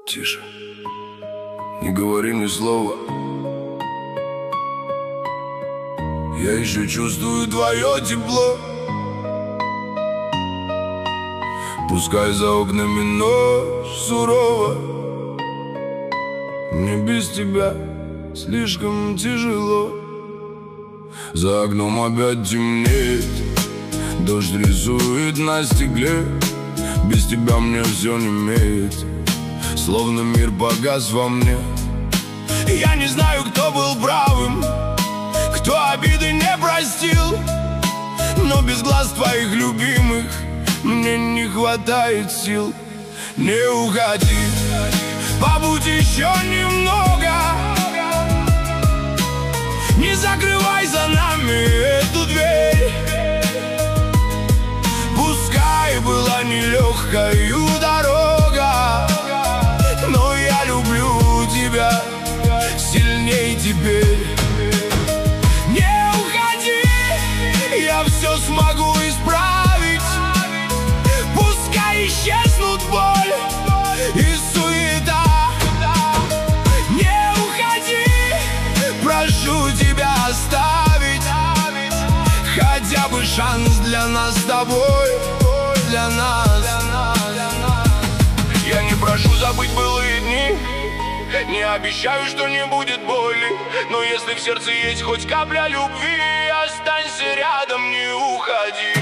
Тише, не говори ни слова. Я еще чувствую твое тепло. Пускай за окнами ночь сурова, мне без тебя слишком тяжело. За окном опять темнеет, дождь рисует на стекле. Без тебя мне все не имеет, словно мир погас во мне. Я не знаю, кто был правым, кто обиды не простил, но без глаз твоих любимых мне не хватает сил. Не уходи, побудь еще немного, не закрывай за нами эту дверь. Пускай была нелегкою дорога, но я люблю тебя сильней теперь. Не уходи, я все смогу исправить. Пускай исчезнут боль и суета. Не уходи, прошу тебя оставить хотя бы шанс для нас с тобой, для нас. Я не прошу забыть былые дни, не обещаю, что не будет боли, но если в сердце есть хоть капля любви, останься рядом, не уходи.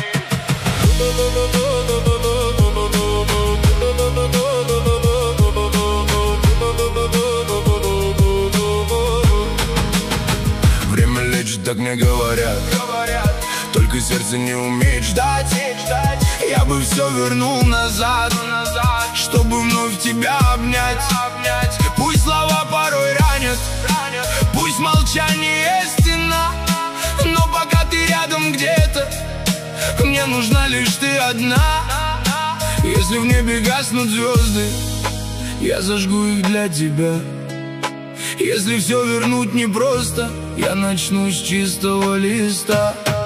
Время лечит, так мне говорят, только сердце не умеет ждать. Я бы все вернул назад, чтобы вновь тебя обнять. Пусть слова порой ранят, пусть молчание стена, но пока ты рядом где-то, мне нужна лишь ты одна. Если в небе гаснут звезды, я зажгу их для тебя. Если все вернуть непросто, я начну с чистого листа.